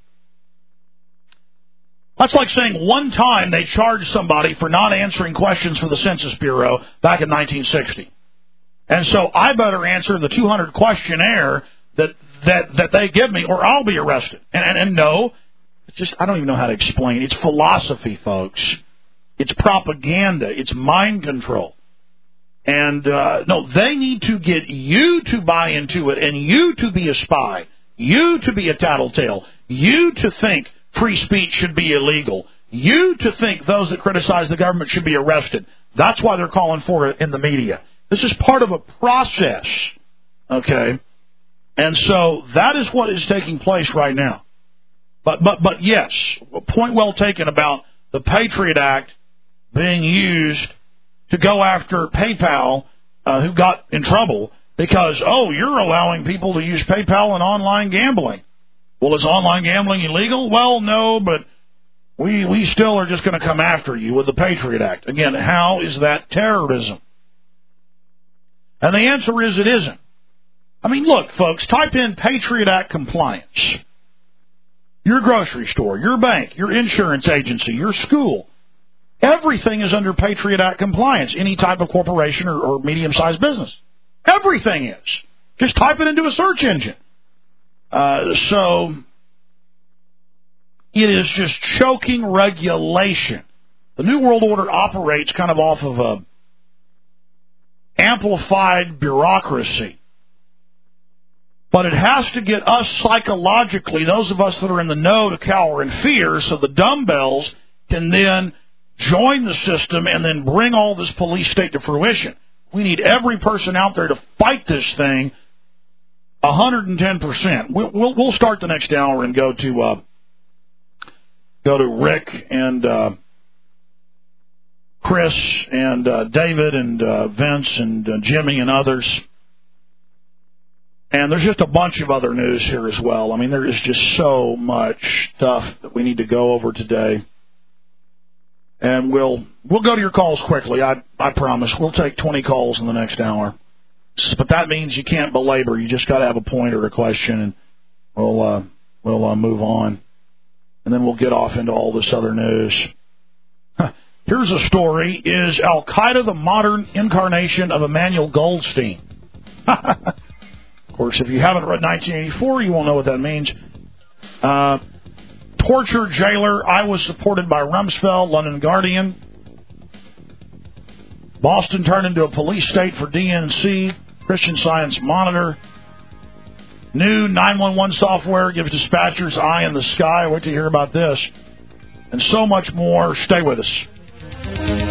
that's like saying one time they charged somebody for not answering questions for the Census Bureau back in nineteen sixty, and so I better answer the two hundred questionnaire that that that they give me, or I'll be arrested. And, and and no, it's just I don't even know how to explain. It's philosophy, folks. It's propaganda. It's mind control. And, uh, no, they need to get you to buy into it and you to be a spy, you to be a tattletale, you to think free speech should be illegal, you to think those that criticize the government should be arrested. That's why they're calling for it in the media. This is part of a process, okay? And so that is what is taking place right now. But, but, but yes, point well taken about the Patriot Act being used to go after PayPal, uh, who got in trouble because, oh, you're allowing people to use PayPal in online gambling. Well, is online gambling illegal? Well, no, but we we still are just going to come after you with the Patriot Act. Again, how is that terrorism? And the answer is it isn't. I mean, look, folks, type in Patriot Act compliance. Your grocery store, your bank, your insurance agency, your school. Everything is under Patriot Act compliance, any type of corporation or, or medium-sized business. Everything is. Just type it into a search engine. Uh, so it is just choking regulation. The New World Order operates kind of off of a amplified bureaucracy. But it has to get us psychologically, those of us that are in the know, to cower in fear so the dumbbells can then join the system and then bring all this police state to fruition. We need every person out there to fight this thing one hundred ten percent. We'll, we'll, we'll start the next hour and go to uh, go to Rick and uh, Chris and uh, David and uh, Vince and uh, Jimmy and others. And there's just a bunch of other news here as well. I mean, there is just so much stuff that we need to go over today. And we'll we'll go to your calls quickly. I I promise. We'll take twenty calls in the next hour. But that means you can't belabor. You just got to have a point or a question, and we'll uh, we'll uh, move on. And then we'll get off into all this other news. Huh. Here's a story: is Al Qaeda the modern incarnation of Emmanuel Goldstein? Of course, if you haven't read nineteen eighty-four, you won't know what that means. Uh, torture jailer. I was supported by Rumsfeld, London Guardian. Boston turned into a police state for D N C. Christian Science Monitor. New nine one one software gives dispatchers eye in the sky. Wait to hear about this. And so much more. Stay with us.